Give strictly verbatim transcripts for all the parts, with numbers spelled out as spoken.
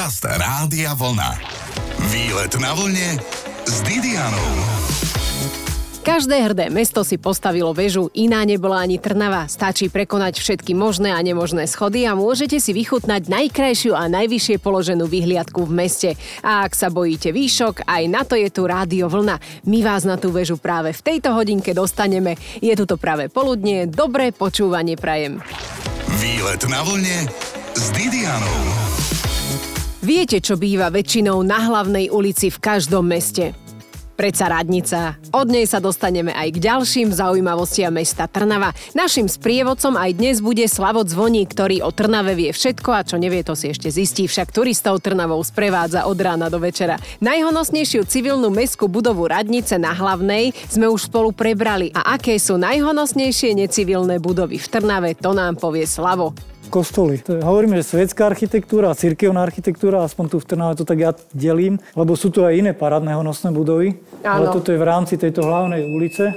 Podcast Rádia Vlna. Výlet na vlne s Didianou. Každé hrdé mesto si postavilo väžu, iná nebola ani Trnava. Stačí prekonať všetky možné a nemožné schody a môžete si vychutnať najkrajšiu a najvyššie položenú vyhliadku v meste. A ak sa bojíte výšok, aj na to je tu Rádio Vlna. My vás na tú väžu práve v tejto hodinke dostaneme. Je tu to práve poludnie, dobré počúvanie prajem. Výlet na vlne s Didianou. Viete, čo býva väčšinou na hlavnej ulici v každom meste? Predsa radnica. Od nej sa dostaneme aj k ďalším zaujímavostiam mesta Trnava. Naším sprievodcom aj dnes bude Slavo Zvoník, ktorý o Trnave vie všetko a čo nevie, to si ešte zistí. Však turistov Trnavou sprevádza od rána do večera. Najhonosnejšiu civilnú mestskú budovu radnice na Hlavnej sme už spolu prebrali. A aké sú najhonosnejšie necivilné budovy v Trnave, to nám povie Slavo. Kostoly. To je, hovoríme, že svetská architektúra a cirkevná architectúra, aspoň tu v Trnave to tak ja delím, lebo sú tu aj iné parádne honosné budovy. Áno. Ale toto je v rámci tejto hlavnej ulice.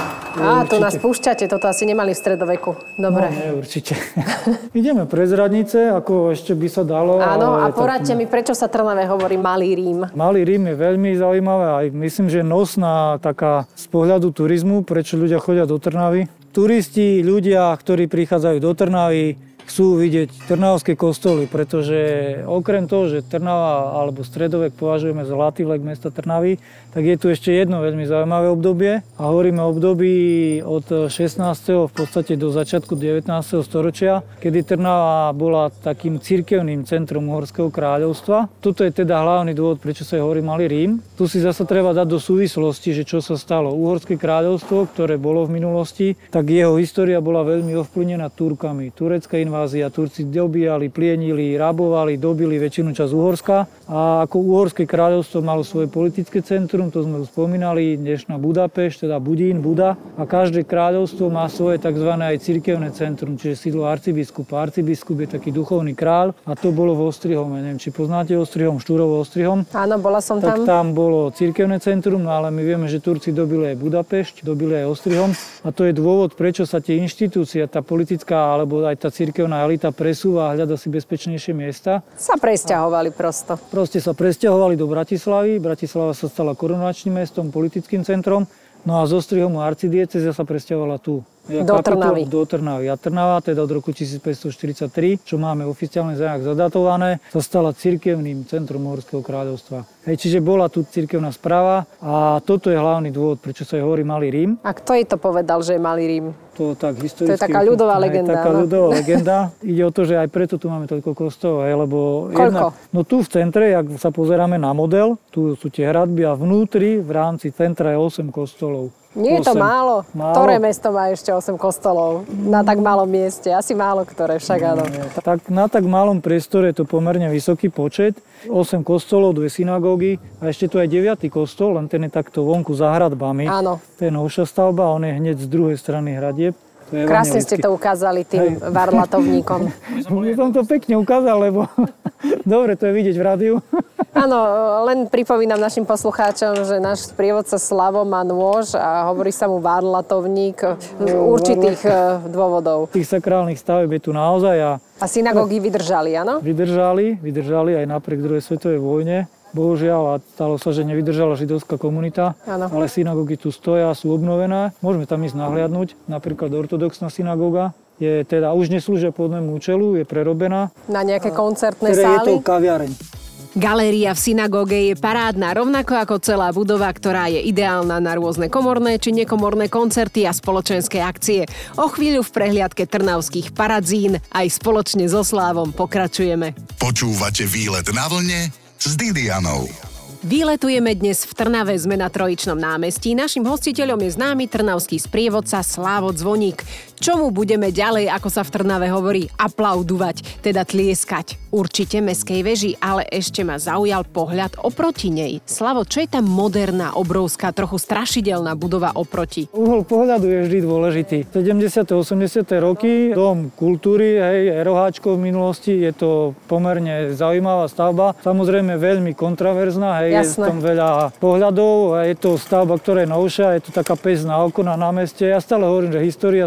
Á, tu nás púšťate, toto asi nemali v stredoveku. Dobre. No, nie, určite. Ideme prez radnice, ako ešte by sa dalo. Áno, a poradte tak... mi, prečo sa Trnave hovorí Malý Rím? Malý Rím je veľmi zaujímavé, aj myslím, že nosná taká z pohľadu turizmu, prečo ľudia chodia do Trnavy. Turisti, ľudia, ktorí prichádzajú do Trnavy, chcú vidieť trnavské kostoly, pretože okrem toho, že Trnava alebo stredovek považujeme za zlatý vek mesta Trnavy, tak je tu ešte jedno veľmi zaujímavé obdobie a hovoríme o období od šestnásteho v podstate do začiatku devätnásteho storočia, kedy Trnava bola takým cirkevným centrom Uhorského kráľovstva. Toto je teda hlavný dôvod, prečo sa hovorí Malý Rím. Tu si zasa treba dať do súvislosti, že čo sa stalo. Uhorské kráľovstvo, ktoré bolo v minulosti, tak jeho história bola veľmi ovplyvnená Turkami. Turecká invázia, Turci dobíjali, plienili, rabovali, dobili väčšinu časť Uhorska a ako Uhorské kráľovstvo malo svoje politické centrum, to sme už spomínali, dnešná Budapešť, teda Budín, Buda, a každé kráľovstvo má svoje tzv. Aj cirkevné centrum, čiže sídlo arcibiskupa. Arcibiskup je taký duchovný kráľ a to bolo v Ostrihome. Neviem, či poznáte Ostrihom, Štúrovo Ostrihom. Áno, bola som tak tam. Tam bolo cirkevné centrum, no ale my vieme, že Turci dobili aj Budapešť, dobili aj Ostrihom a to je dôvod, prečo sa tie inštitúcie, tá politická alebo aj tá cirkevná elita presúva a hľada si bezpečnejšie miesta. Sa presťahovali prosto. Proste sa presťahovali do Bratislavy. Bratislava sa stala korunovačným mestom, politickým centrom. No a z Ostrihomu arcidiecéza sa presťahovala tu. Do Trnavy. Do Trnavy. A Trnava, teda od roku tisícpäťstoštyridsaťtri, čo máme oficiálne zajak zadatované, sa stala cirkevným centrom Uhorského kráľovstva. Hej, čiže bola tu cirkevná správa a toto je hlavný dôvod, prečo sa jej hovorí Malý Rím. A kto jej to povedal, že je Malý Rím? To tak historicky. To je taká ľudová legenda. Taká no? ľudová legenda. Ide o to, že aj preto tu máme toľko kostolov, lebo... Koľko? Jedna, no tu v centre, ak sa pozeráme na model, tu sú tie hradby a vnútri v rámci centra je osem kostolov. Nie je to málo. málo. Ktoré mesto má ešte osem kostolov? Na tak malom mieste. Asi málo ktoré, však áno. Nie, tak na tak malom priestore je to pomerne vysoký počet. osem kostolov, dve synagógy a ešte tu aj deviaty kostol, len ten je takto vonku za hradbami. Áno. To je novšia stavba a on je hneď z druhej strany hradieb. Krásne ste to ukázali tým Hej. varlatovníkom. Som to pekne ukázal, lebo dobre, to je vidieť v rádiu. Áno, len pripomínam našim poslucháčom, že náš sprievodca Slavo má nôž a hovorí sa mu varlatovník z určitých varlat... dôvodov. Tých sakrálnych stavieb je tu naozaj a... A synagógy vydržali, áno? Vydržali, vydržali aj napriek druhej svetovej vojne. Bohužiaľ, a stalo sa, že nevydržala židovská komunita, ano. Ale synagógy tu stoja, sú obnovené. Môžeme tam ísť nahliadnúť, napríklad ortodoxná synagóga. Je teda, už neslúžia pôvodnému účelu, je prerobená. Na nejaké koncertné teda sály? Je to kaviareň. Galéria v synagóge je parádna, rovnako ako celá budova, ktorá je ideálna na rôzne komorné či nekomorné koncerty a spoločenské akcie. O chvíľu v prehliadke trnavských paradzín aj spoločne so Slávom pokračujeme. Počúvate Výlet na vlne s Didianou. Vyletujeme dnes v Trnave, sme na Trojičnom námestí. Naším hostiteľom je známy trnavský sprievodca Slavo Zvoník. Čomu budeme ďalej, ako sa v Trnave hovorí, aplaudovať, teda tlieskať? Určite mestskej veži, ale ešte ma zaujal pohľad oproti nej. Slavo, čo je tá moderná, obrovská, trochu strašidelná budova oproti? Uhol pohľadu je vždy dôležitý. sedemdesiate osemdesiate roky, dom kultúry, hej, roháčkov v minulosti, je to pomerne zaujímavá stavba. Samozrejme veľmi kontraverzná, hej. Jasné. Je tam veľa pohľadov a je to stavba, ktorá je novšia, je to taká pes na oko na námestie. Ja stále hovorím, že história sa píše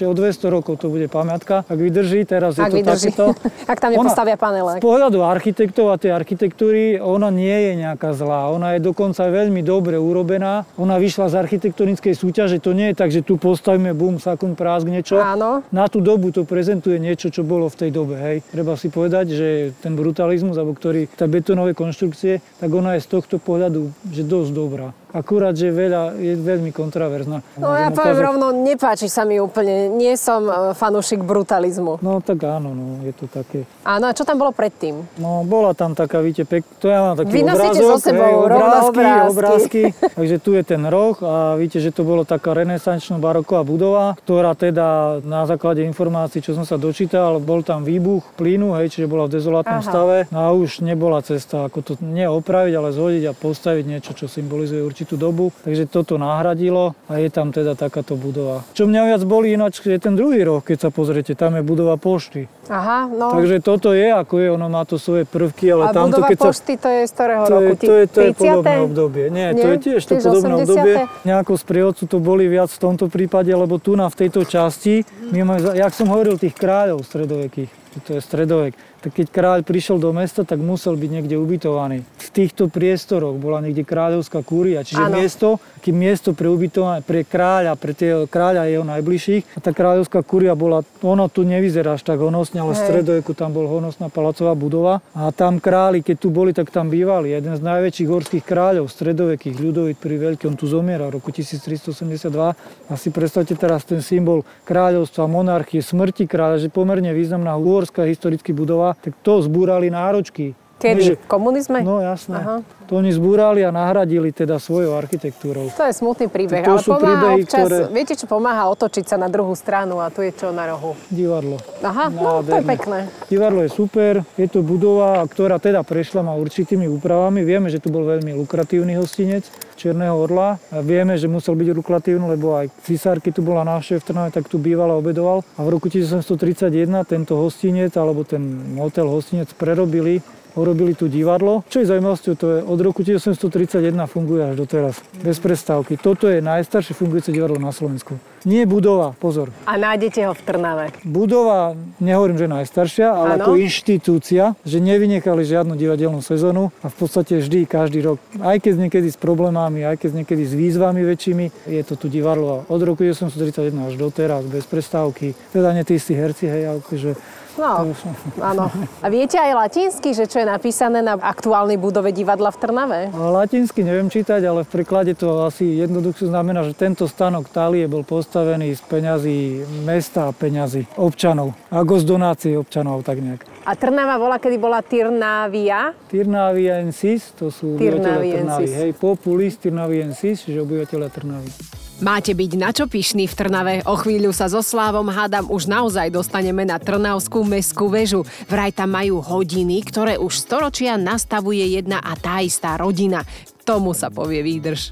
ešte o dvesto rokov to bude pamiatka. Ak vydrží, teraz Ak je to vydrží. takéto. Ak tam nepostavia panele. Z pohľadu architektov a tej architektúry, ona nie je nejaká zlá. Ona je dokonca veľmi dobre urobená. Ona vyšla z architektonickej súťaže. To nie je tak, že tu postavíme bum, sakun, prásk, niečo. Áno. Na tú dobu to prezentuje niečo, čo bolo v tej dobe. Hej. Treba si povedať, že ten brutalizmus, alebo ktorý, tá betónové konštrukcie, tak ona je z tohto pohľadu že dosť dobrá. Akurát, že veľa, je veľmi kontraverzná. No ja poviem rovno, nepáči sa mi úplne. Nie som fanúšik brutalizmu. No tak áno, no, je to také. Áno, a čo tam bolo predtým? No bola tam taká, víte, pek... to ja mám taký Vy nosíte obrázok, so sebou hej, rovno obrázky, obrázky. obrázky. Takže tu je ten roh a víte, že to bolo taká renesančná baroková budova, ktorá teda na základe informácií, čo som sa dočítal, bol tam výbuch plynu, hej, čiže bola v dezolátnom Aha. stave. No a už nebola cesta, ako to nie opraviť, ale zhodiť a postaviť niečo, čo symbolizuje určitú dobu. Takže toto nahradilo a je tam teda takáto budova. Čo mňa viac bolí ináč, je ten druhý roh, keď sa pozriete, tam je budova pošty. Aha, no. Takže toto je, ako je, ono má to svoje prvky, ale a tamto, budova keď sa... pošty, to je z ktorého To roku? je, to je, to je tridsiate? podobné obdobie. Nie, Nie, to je tiež to Tiež podobné osemdesiate? obdobie. Nejako z prievodcu to boli viac v tomto prípade, lebo tu na v tejto časti, my máme, jak som hovoril, tých kráľov stredovekých, to je stredovek, tak keď kráľ prišiel do mesta, tak musel byť niekde ubytovaný. V týchto priestoroch bola niekde kráľovská kúria, čiže Áno. miesto, kým miesto pre ubytovanie, pre kráľa, pre tie kráľa jeho najbližších. A tá kráľovská kúria bola, ono tu nevyzerá až tak honosne, ale v stredoveku tam bol honosná palacová budova. A tam králi, keď tu boli, tak tam bývali. Jeden z najväčších horských kráľov stredovekých, Ľudovít prvý Veľký, on tu zomiera v roku tisíctristoosemdesiatdva. A si predstavte teraz ten symbol kráľovstva, monarchie, smrti kráľa, že pomerne významná uhorská historický budova, tak to zbúrali náročky. Kedy? Nie, že... V komunizme? No jasné. Aha. To oni zbúrali a nahradili teda svojou architektúrou. To je smutný príbeh, To ale sú pomáha príbehy, občas, ktoré- viete čo pomáha otočiť sa na druhú stranu a tu je čo na rohu? Divadlo. Aha, no to je Nádherné. pekné. Divadlo je super, je to budova, ktorá teda prešla ma určitými úpravami. Vieme, že tu bol veľmi lukratívny hostinec Čierneho orla. A vieme, že musel byť lukratívny, lebo aj cisár, keď tu bola návšteva v Trnave, tak tu býval a obedoval. A v roku tisícosemstotridsaťjeden tento hostinec, alebo ten hotel hostinec prerobili, urobili tu divadlo. Čo je zaujímavosťou, to je od roku tisícosemstotridsaťjeden funguje až doteraz. Bez prestávky. Toto je najstaršie fungujúce divadlo na Slovensku. Nie budova, pozor. A nájdete ho v Trnave. Budova, nehovorím, že najstaršia, ale Áno. ako inštitúcia, že nevynechali žiadnu divadelnú sezónu a v podstate vždy, každý rok, aj keď niekedy s problémami, aj keď niekedy s výzvami väčšími, je to tu divadlo od roku tisícosemstotridsaťjeden až doteraz, bez prestávky. Teda nie tí istí herci, hej, akože... No, áno. A viete aj latinsky, že čo je napísané na aktuálnej budove divadla v Trnave? A latinsky neviem čítať, ale v preklade to asi jednoducho znamená, že tento stanok talie bol postavený z peňazí mesta a peňazí občanov. Ako z donácií občanov, tak nejak. A Trnava bola, kedy bola Tirnavia? Tirnaviensis, to sú obyvateľia Trnavy. Tirnaviensis. Hej, populis Tirnaviensis, čiže obyvateľia Trnavy. Máte byť na čo pyšný v Trnave. O chvíľu sa so Slávom hádam už naozaj dostaneme na Trnavskú mestskú väžu. Vraj tam majú hodiny, ktoré už storočia nastavuje jedna a tá istá rodina. Tomu sa povie výdrž.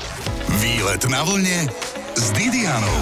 Výlet na vlne s Didianou.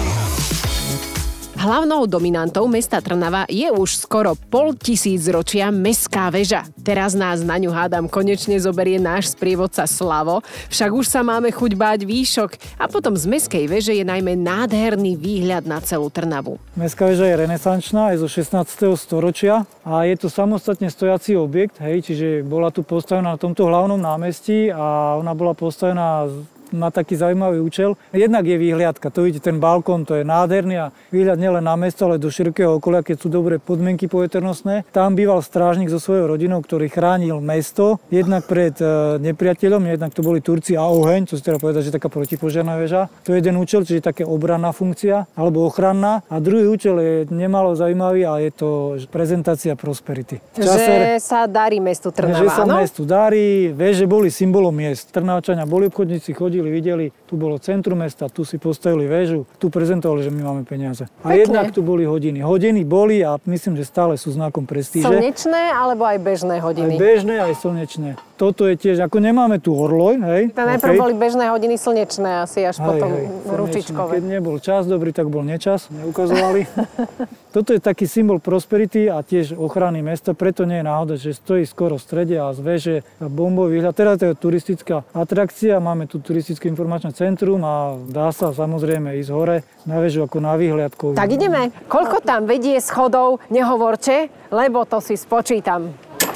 Hlavnou dominantou mesta Trnava je už skoro pol tisícročia mestská väža. Teraz nás na ňu hádam konečne zoberie náš sprievodca Slavo, však už sa máme chuť báť výšok a potom z mestskej väže je najmä nádherný výhľad na celú Trnavu. Mestská väža je renesančná, je zo šestnásteho storočia a je to samostatne stojací objekt, hej, čiže bola tu postavená na tomto hlavnom námestí a ona bola postavená na taký zaujímavý účel. Jednak je výhliadka, to vidíte, ten balkón, to je nádherný a výhľad nielen na mesto, ale do širokého okolia, keď sú dobré podmienky poveternostné. Tam býval strážnik so svojou rodinou, ktorý chránil mesto, jednak pred e, nepriateľom, jednak to boli Turci a oheň, to si teda povedať, že taká protipožiarna väža. To je jeden účel, čiže také obranná funkcia, alebo ochranná. A druhý účel je nemalo zaujímavý a je to prezentácia prosperity. V Že sa darí mestu Trnava, že sa áno? mestu darí, veže boli symbolom miest. Trnavčania boli obchodníci, chodili, videli, tu bolo centrum mesta, tu si postavili väžu, tu prezentovali, že my máme peniaze. A Pekne. jednak tu boli hodiny. Hodiny boli a myslím, že stále sú znakom prestíže. Slnečné alebo aj bežné Aj hodiny? bežné, aj slnečné. toto je tiež, ako nemáme tu horloj, hej. To najprv okay. boli bežné hodiny slnečné asi, až hej, potom hej, ručičkové. Keď nebol čas dobrý, tak bol nečas, neukazovali. Toto je taký symbol prosperity a tiež ochrany mesta, preto nie je náhoda, že stojí skoro v strede a z veže a bombový výhľad. Teraz to je turistická atrakcia, máme tu turistické informačné centrum a dá sa samozrejme ísť hore na väžu ako na výhľadku. Tak ideme. Koľko tam vedie schodov, nehovorte, lebo to si spočítam.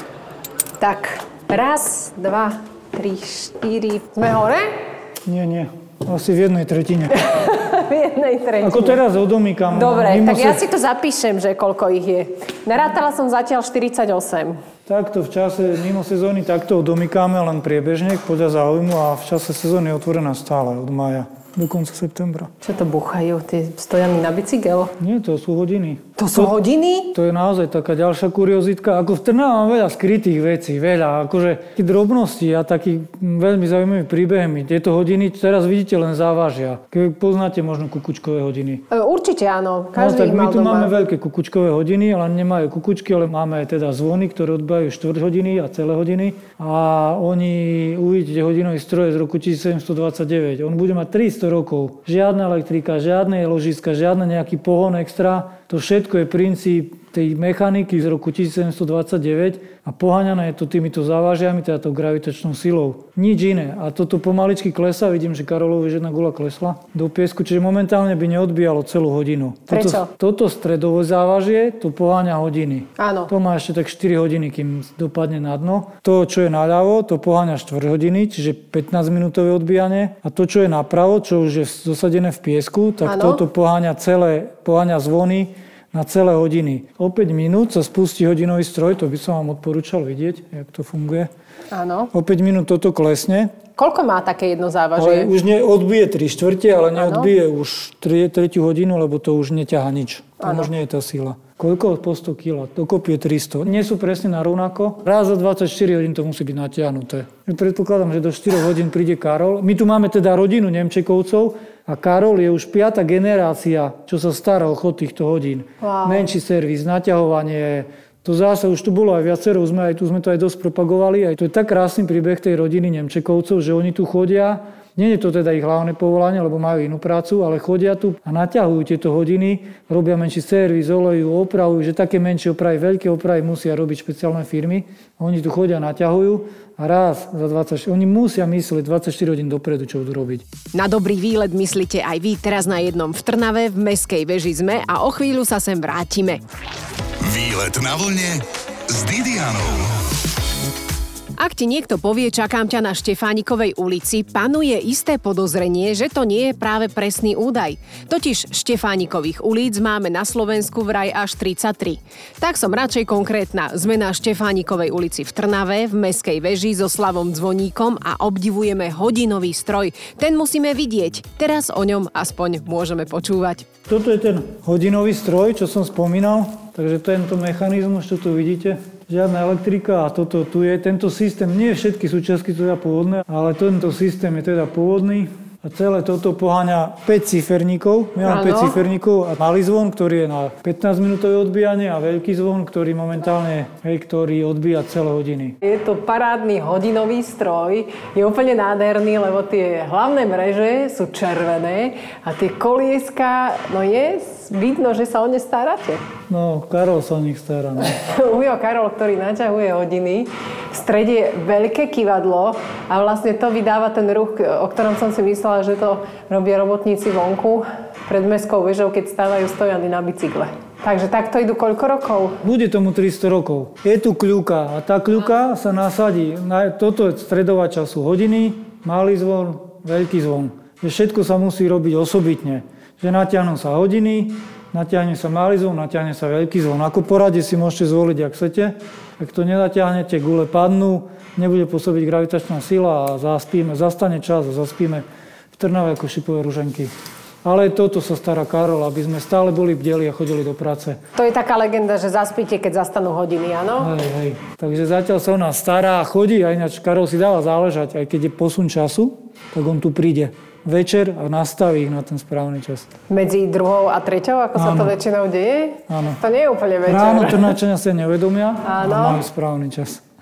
Tak, raz, dva, tri, štyri. Sme hore? Nie, nie. Asi v jednej tretine. V jednej tretine. Ako teraz odomýkam. Dobre, tak ja si to zapíšem, že koľko ich je. Narátala som zatiaľ štyridsaťosem. Takto v čase mimo sezóny takto odomýkame len priebežne podľa záujmu a v čase sezóny je otvorená stále od mája do konca septembra. Čo to búchajú? Tie stojany na bicykel? Nie, to sú hodiny. To sú to, hodiny? To je naozaj taká ďalšia kuriozitka. Ako v Trnave mám veľa skrytých vecí, veľa. Akože taký drobnosti a taký veľmi zaujímavý príbehmi. Tieto hodiny teraz vidíte len závažia. Keď poznáte možno kukučkové hodiny. E, určite áno. No, Každý tak ich mal my tu doma. máme veľké kukučkové hodiny, ale nemajú kukučky, ale máme aj teda zvony, ktoré odbíjajú štvrť hodiny a celé hodiny. A oni, uvidíte hodinový stroj z roku tisícsedemstodvadsaťdeväť. On bude mať tristo rokov. Žiadna elektrika, žiadne ložiska, žiadne nejaký pohon extra. To všetko je princíp tej mechaniky z roku tisícsedemstodvadsaťdeväť a poháňané je to týmito závažiami, teda tou gravitačnou silou. Nič iné. A toto pomaličky klesá, vidím, že Karolovi už jedna guľa klesla do piesku, čiže momentálne by neodbíjalo celú hodinu. Prečo? Toto, toto stredové závažie, to poháňa hodiny. Áno. To má ešte tak štyri hodiny, kým dopadne na dno. To, čo je naľavo, to poháňa štvrť hodiny, čiže pätnásťminútové odbíjanie. A to, čo je napravo, čo už je zosadené v piesku, tak ano. Toto poháňa celé, poháňa zvony na celé hodiny. O päť minút sa spustí hodinový stroj, to by som vám odporúčal vidieť, jak to funguje. Áno. O päť minút toto klesne. Koľko má také jedno závažie? Ale už neodbije tri štvrte, ale neodbije ano. Už tretiu hodinu, lebo to už neťahá nič. To už nie je tá sila. Koľko? Po sto kilogramov. Dokopy je tristo. Nie sú presne na rovnako. Raz za dvadsaťštyri hodín to musí byť natiahnuté. Predpokladám, že do štyroch hodín príde Karol. My tu máme teda rodinu Nemčekovcov a Karol je už piata generácia, čo sa stará o chod týchto hodín. Wow. Menší servis, naťahovanie. To zase už tu bolo aj viacero, sme aj tu sme to aj dosť propagovali. Aj to je tak krásny príbeh tej rodiny Nemčekovcov, že oni tu chodia. Nie je to teda ich hlavné povolanie, lebo majú inú prácu, ale chodia tu a naťahujú tieto hodiny, robia menší servis, olejú, opravujú, že také menšie opravy, veľké opravy musia robiť špeciálne firmy. Oni tu chodia, naťahujú a raz za dvadsaťštyri, oni musia myslieť dvadsaťštyri hodín dopredu, čo budú robiť. Na dobrý výlet myslíte aj vy, teraz na jednom v Trnave, v Mestskej veži sme a o chvíľu sa sem vrátime. Výlet na vlne s Didianou. Ak ti niekto povie, čakám ťa na Štefánikovej ulici, panuje isté podozrenie, že to nie je práve presný údaj. Totiž Štefánikových ulic máme na Slovensku vraj až tridsaťtri. Tak som radšej konkrétna. Sme na Štefánikovej ulici v Trnave, v Mestskej veži so Slavom Zvoníkom a obdivujeme hodinový stroj. Ten musíme vidieť. Teraz o ňom aspoň môžeme počúvať. Toto je ten hodinový stroj, čo som spomínal. Takže tento mechanizmus, čo tu vidíte, žiadna elektrika a toto tu je. Tento systém, nie všetky súčiastky sú teda pôvodné, ale tento systém je teda pôvodný. A celé toto poháňa päť ciferníkov. My máme päť ciferníkov a malý zvon, ktorý je na pätnásťminútové odbíjanie a veľký zvon, ktorý momentálne, hej, ktorý odbíja celé hodiny. Je to parádny hodinový stroj, je úplne nádherný, lebo tie hlavné mreže sú červené a tie kolieska, no je vidno, že sa o ne staráte. No, Karol sa o nich stará. No. Ujo Karol, ktorý naťahuje hodiny. V strede je veľké kývadlo a vlastne to vydáva ten ruch, o ktorom som si myslela, že to robia robotníci vonku pred mestskou vežou, keď stávajú stojany na bicykle. Takže takto idú koľko rokov? Bude tomu tristo rokov. Je tu kľúka a tá kľúka sa nasadí. Toto je stredová času hodiny, malý zvon, veľký zvon. Všetko sa musí robiť osobitne. Že natiahnu sa hodiny, natiahne sa malý zvon, natiahne sa veľký zvon. Ako poradie si môžete zvoliť, ak chcete. Ak to nenatiahnete, gule padnú, nebude pôsobiť gravitačná sila a zaspíme, zastane čas a zaspíme v Trnave ako šipové ruženky. Ale toto sa stará Karol, aby sme stále boli bdeli a chodili do práce. To je taká legenda, že zaspíte, keď zastanú hodiny, áno? Hej, hej. Takže zatiaľ sa o nás stará a chodí, a ináč Karol si dáva záležať, aj keď je posun času, tak on tu príde večer a nastaví ich na ten správny čas. Medzi druhou a treťou, ako áno. Sa to väčšinou deje? Áno. To nie je úplne večer. Ráno Trnavčania sa neuvedomia a majú správny čas.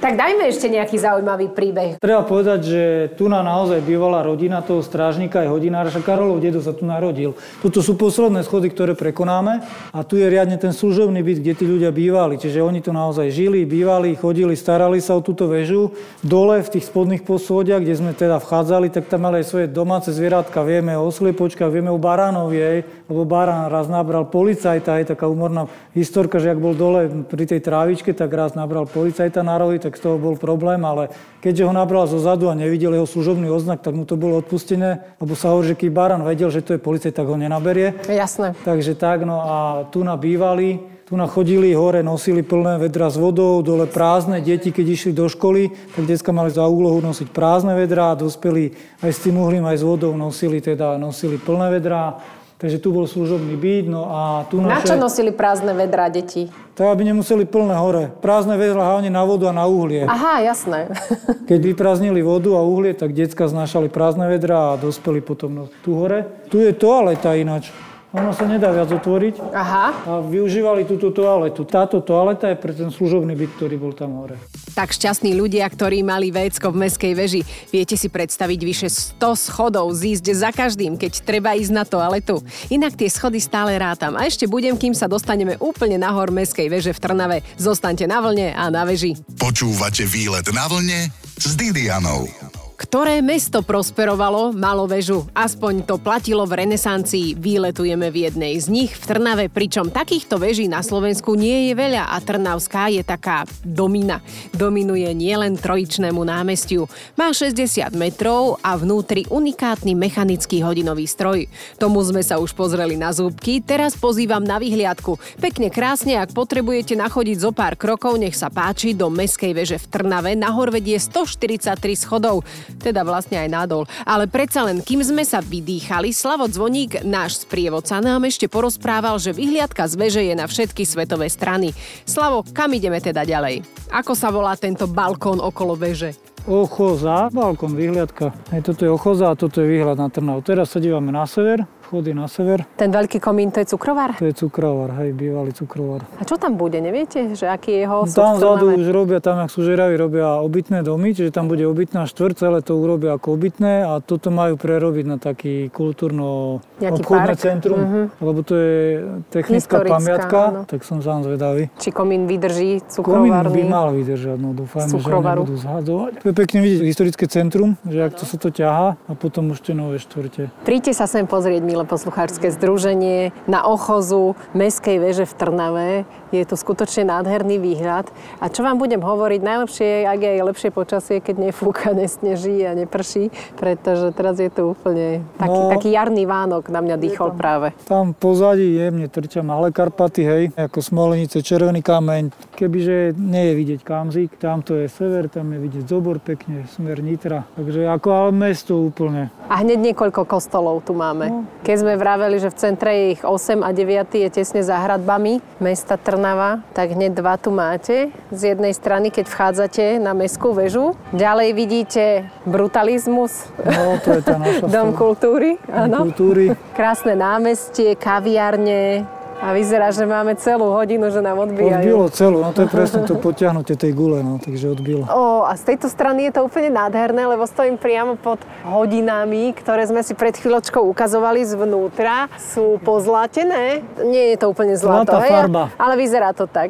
Tak dajme ešte nejaký zaujímavý príbeh. Treba povedať, že tu na naozaj bývala rodina toho strážnika aj hodinára, Karolov dedo sa tu narodil. Toto sú posledné schody, ktoré prekonáme a tu je riadne ten služobný byt, kde tí ľudia bývali. Čiže oni tu naozaj žili, bývali, chodili, starali sa o túto väžu. Dole v tých spodných posvodiach, kde sme teda vchádzali, tak tam mali aj svoje domáce zvieratka. Vieme o sliepočkách, vieme o baránovi, lebo barán raz nabral policajta, aj taká humorná historka, že ak bol dole pri tej trávičke, tak raz nabral policajta na rohy, tak z toho bol problém, ale keďže ho nabral zo zadu a nevidel jeho služobný oznak, tak mu to bolo odpustené, lebo sa hovorí, že keď barán vedel, že to je policajt, tak ho nenaberie. Jasné. Takže tak, no a tu na bývali, tu na chodili hore, nosili plné vedra s vodou, dole prázdne, deti keď išli do školy, tak decka mali za úlohu nosiť prázdne vedrá, dospelí aj s tým uhlím, aj s vodou nosili, teda nosili plné vedrá. Takže tu bol služobný byt, no a tu Na naše... čo nosili prázdne vedrá deti? Tak, aby nemuseli plné hore. Prázdne vedrá hlavne na vodu a na uhlie. Aha, jasné. Keď vyprázdnili vodu a uhlie, tak decka znášali prázdne vedrá a dospeli potom tu hore. Tu je toaleta ináč. Ono sa nedá viac otvoriť. Aha. A využívali túto toaletu. Táto toaleta je pre ten služobný byt, ktorý bol tam hore. Tak šťastní ľudia, ktorí mali vécko v mestskej veži. Viete si predstaviť vyše sto schodov zísť za každým, keď treba ísť na toaletu. Inak tie schody stále rátam. A ešte budem, kým sa dostaneme úplne nahor mestskej veže v Trnave. Zostaňte na vlne a na veži. Počúvate Výlet na vlne s Didianou. Ktoré mesto prosperovalo, malo väžu. Aspoň to platilo v renesancii. Výletujeme v jednej z nich v Trnave, pričom takýchto veží na Slovensku nie je veľa a Trnavská je taká domina. Dominuje nielen trojičnému námestiu. Má šesťdesiat metrov a vnútri unikátny mechanický hodinový stroj. Tomu sme sa už pozreli na zúbky, teraz pozývam na vyhliadku. Pekne krásne, ak potrebujete nachodiť zo pár krokov, nech sa páči, do mestskej veže v Trnave nahor vedie stoštyridsaťtri schodov. Teda vlastne aj nadol. Ale predsa len, kým sme sa vydýchali, Slavo Zvoník, náš sprievodca, nám ešte porozprával, že vyhliadka z veže je na všetky svetové strany. Slavo, kam ideme teda ďalej? Ako sa volá tento balkón okolo veže? Ochoza, balkón, vyhliadka. Aj toto je Ochoza a toto je výhľad na Trnavu. Teraz sa dívame na sever. Vchody na sever. Ten veľký komín, to je cukrovar? To je cukrovar, hej, bývalý cukrovar. A čo tam bude, neviete? Že aký je jeho osud? Tam vzadu už robia, tam jak sú žeraví, robia obytné domy, čiže tam bude obytná štvrť, celé to urobia ako obytné a toto majú prerobiť na taký kultúrno-obchodné centrum, uh-huh. Lebo to je technická historická pamiatka, áno. Tak som sám zvedavý. Či komín vydrží cukrovarný? Komín by mal vydržať, no dúfajme, že nebudú zhadzovať. To je pekne vidieť historické centrum, že ak to sa to ťahá a potom už tie nové štvrte. Príďte sa sem pozrieť, milé poslucháčske združenie, na Ochozu mestskej veže v Trnave. Je tu skutočne nádherný výhľad. A čo vám budem hovoriť, najlepšie je, ak je lepšie počasie, keď nefúka, nesneží a neprší, pretože teraz je tu úplne taký, no, taký jarný Vánok na mňa dýchol tam, práve. Tam pozadí jemne trčia malé Karpaty, hej, ako Smolenice, Červený kameň. Kebyže nie je vidieť Kamzik, tam to je sever, tam je vidieť Zobor pekne, smer Nitra. Takže ako ale mesto úplne. A hneď niekoľko kostolov tu máme. No. Keď sme vraveli, že v centre je ich osem a deviaty je tesne za hradbami mesta Trnava, tak hneď dva tu máte. Z jednej strany, keď vchádzate na mestskú väžu. Ďalej vidíte Brutalizmus. No, to je tá naša Dom kultúry. Dom kultúry. Krásne námestie, kaviarne. A vyzerá, že máme celú hodinu, že nám odbijajú. Odbilo celú, no to je presne to potiahnutie tej gule, no, takže odbilo. Ó, a z tejto strany je to úplne nádherné, lebo stojím priamo pod hodinami, ktoré sme si pred chvíľočkou ukazovali zvnútra. Sú pozlatené. Nie je to úplne zlato, zlatá farba. Ale vyzerá to tak.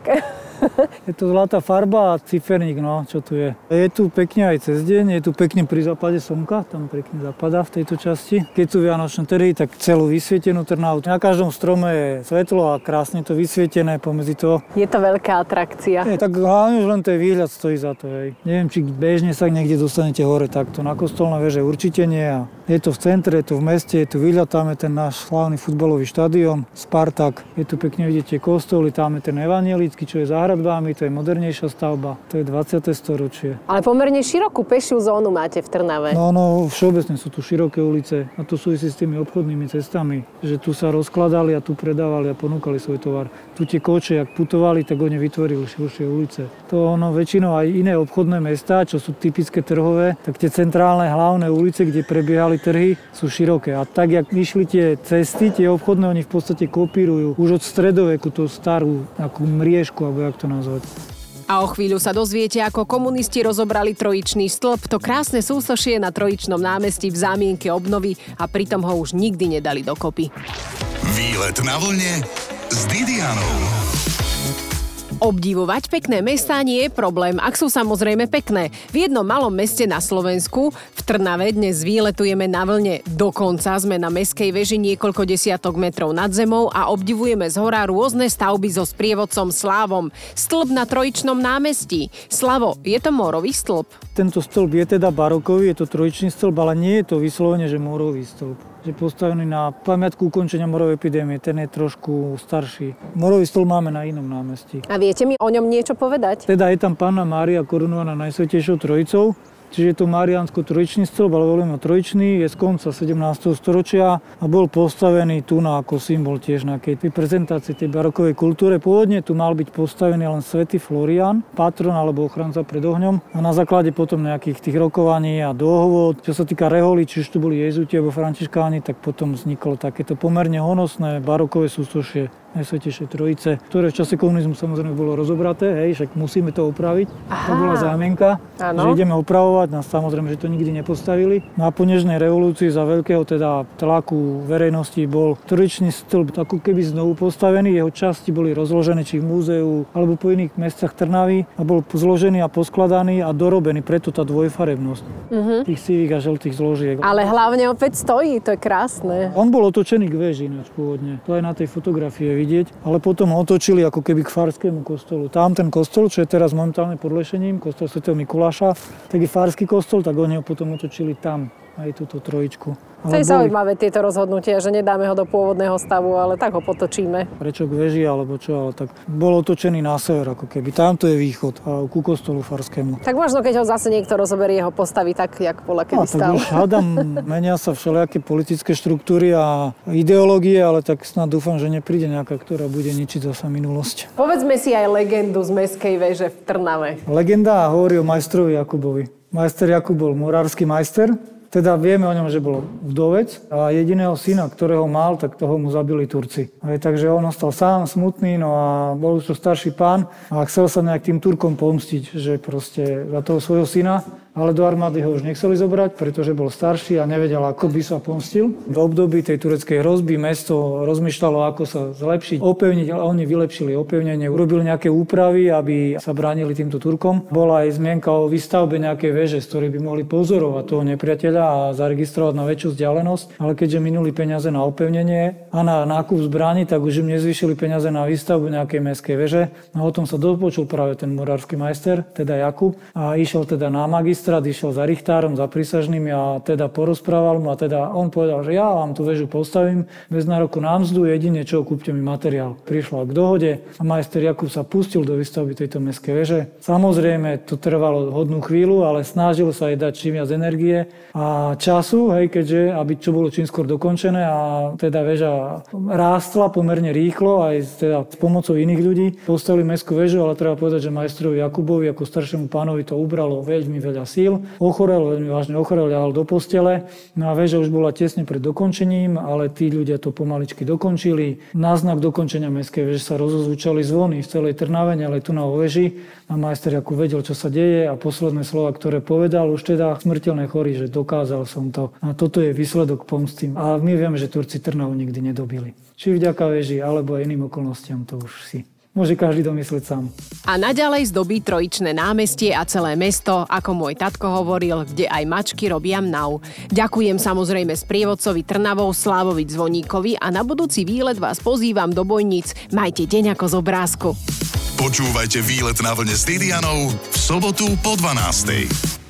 Je to zlatá farba a ciferník, no, čo tu je. Je tu pekne aj cez deň, je tu pekne pri západe slnka, tam pekne zapadá v tejto časti. Keď sú vianočné trhy, tak celú vysvietenú Trnavu. Na každom strome je svetlo a krásne to vysvietené pomedzi to. Je to veľká atrakcia. Je, tak hlavne už len ten výhľad stojí za to, hej. Neviem, či bežne sa niekde dostanete hore takto. Na Kostolnej veže určite nie. A je to v centre, je to v meste, je tu výhľad, tam je ten náš slávny futbalový štadión, Spartak. Je tu pekne vidíte kostoly, tam je ten evanjelický, čo je za hradbami, to je modernejšia stavba, to je dvadsiate storočie. Ale pomerne širokú pešiu zónu máte v Trnave. No, no, všeobecne sú tu široké ulice a to súvisí s tými obchodnými cestami, že tu sa rozkladali a tu predávali a ponúkali svoj tovar. Tu tie koče, ak putovali, tak oni vytvorili širšie ulice. To ono väčšinou aj iné obchodné mestá, čo sú typické trhové, tak tie centrálne hlavné ulice, kde prebiehali trhy, sú široké. A tak, jak išli tie cesty, tie obchodné, oni v podstate kopírujú už od stredoveku tú starú akú mriežku, alebo jak to nazvať. A o chvíľu sa dozviete, ako komunisti rozobrali trojičný stĺp, to krásne súsošie na Trojičnom námestí v zámienke obnovy a pritom ho už nikdy nedali dokopy. Výlet na vlne s Didianou. Obdivovať pekné mestá nie je problém, ak sú samozrejme pekné. V jednom malom meste na Slovensku, v Trnave, dnes výletujeme na vlne. Dokonca sme na mestskej veži niekoľko desiatok metrov nad zemou a obdivujeme zhora rôzne stavby so sprievodcom Slávom. Stĺp na Trojičnom námestí. Slavo, je to morový stĺp? Tento stĺp je teda barokový, je to trojičný stĺp, ale nie je to vyslovene, že morový stĺp. Je postavený na pamiatku ukončenia morovej epidémie, ten je trošku starší. Morový stĺp máme na inom námestí. A viete mi o ňom niečo povedať? Teda je tam Panna Mária korunovaná Najsvätejšou Trojicou, čiže je to mariánsko-trojičný stĺp, ale volíme ho trojičný, je z konca sedemnásteho storočia a bol postavený tu na ako symbol tiež nejakej prezentácie tej barokovej kultúre. Pôvodne tu mal byť postavený len svätý Florián, patron alebo ochranca pred ohňom a na základe potom nejakých tých rokovaní a dohovod, čo sa týka reholí, či už tu boli jezuiti alebo františkáni, tak potom vzniklo takéto pomerne honosné barokové súsošie Najsvätejšej Trojice, ktoré v čase komunizmu samozrejme bolo rozobraté, hej, však musíme to opraviť. Aha. To bola zámienka, že ideme opravovať, nás samozrejme, že to nikdy nepostavili. No a po nežnej revolúcii za veľkého teda tlaku verejnosti bol trojičný stĺp ako keby znovu postavený, jeho časti boli rozložené či v múzeu alebo po iných mestách Trnavy a bol zložený a poskladaný a dorobený, preto tá dvojfarebnosť uh-huh. tých sivých a žltých zložiek. Ale hlavne opäť stojí, to je krásne. On bol otočený k veži ináč pôvodne, to aj na tej fotografii vidieť, ale potom ho otočili ako keby k farskému kostolu. Tam ten kostol, čo je teraz momentálne pod Lešením, kostol svätého Mikuláša, tak je farský kostol, tak oni ho potom otočili tam, aj túto trojičku. To je zaujímavé tieto rozhodnutia, že nedáme ho do pôvodného stavu, ale tak ho potočíme. Prečo k veži alebo čo, ale tak bol otočený na sever ako keby. Tamto je východ a ku kostolu farskému. Tak možno keď ho zase niekto rozoberie, ho postaví tak, jak bola kedy stav. Tak už hádam, menia sa všelijaké politické štruktúry a ideológie, ale tak snad dúfam, že nepríde nejaká, ktorá bude ničiť zasa minulosť. Povedzme si aj legendu z mestskej veže v Trnave. Legenda hovorí o majstrovi Jakubovi. Majster Jakub bol morársky majster. Teda vieme o ňom, že bol vdovec a jediného syna, ktorého mal, tak toho mu zabili Turci. Aj, takže on ostal sám, smutný, no a bol už to starší pán a chcel sa nejak tým Turkom pomstiť, že proste za toho svojho syna, ale do armády ho už nechceli zobrať, pretože bol starší a nevedel, ako by sa pomstil. V období tej tureckej hrozby mesto rozmýšľalo, ako sa zlepšiť, opevniť, ale oni vylepšili opevnenie, urobili nejaké úpravy, aby sa bránili týmto Turkom. Bola aj zmienka o výstavbe nejakej veže, z ktorej by mohli pozorovať toho nepriateľa a zaregistrovať na väčšiu vzdialenosť, ale keďže minuli peniaze na opevnenie a na nákup zbraní, tak už im nezvýšili peniaze na výstavbu nejakej mestskej veže. No o tom sa dopočul práve ten morársky majster, teda Jakub, a išiel teda na magistrát, išiel za richtárom, za prísažnými a teda porozprával mu a teda on povedal, že ja vám tú väžu postavím bez nároku na mzdu, jedine čo, kúpte mi materiál. Prišla k dohode a majster Jakub sa pustil do výstavby tejto mestskej veže. Samozrejme to trvalo hodnú chvíľu, ale snažil sa jej dať čím viac energie a času, hej, keďže, aby čo bolo čím skôr dokončené a teda väža rástla pomerne rýchlo aj teda s pomocou iných ľudí. Postavili mestskú väžu, ale treba povedať, že majstrovi Jakubovi ako staršiemu pánovi to ubralo veľmi veľa síl. Ochorel, veľmi vážne ochorel, ľahol do postele. No a väža už bola tesne pred dokončením, ale tí ľudia to pomaličky dokončili. Na znak dokončenia mestskej väže sa rozozvučali zvony v celej Trnave, ale tu na veži. A majster Jakub vedel, čo sa deje a posledné slova, ktoré povedal, už teda smrteľné chorý, že dokázal som to. A toto je výsledok pomsty. A my vieme, že Turci Trnavu nikdy nedobili. Či vďaka veži, alebo aj iným okolnostiam, to už si môže každý domyslieť sám. A naďalej zdobí Trojičné námestie a celé mesto, ako môj tatko hovoril, kde aj mačky robia mnav. Ďakujem samozrejme sprievodcovi Trnavou Slávovi Zvoníkovi a na budúci výlet vás pozývam do Bojníc. Majte deň ako z obrázku. Počúvajte Výlet na vlne s Didianou v sobotu po dvanástej.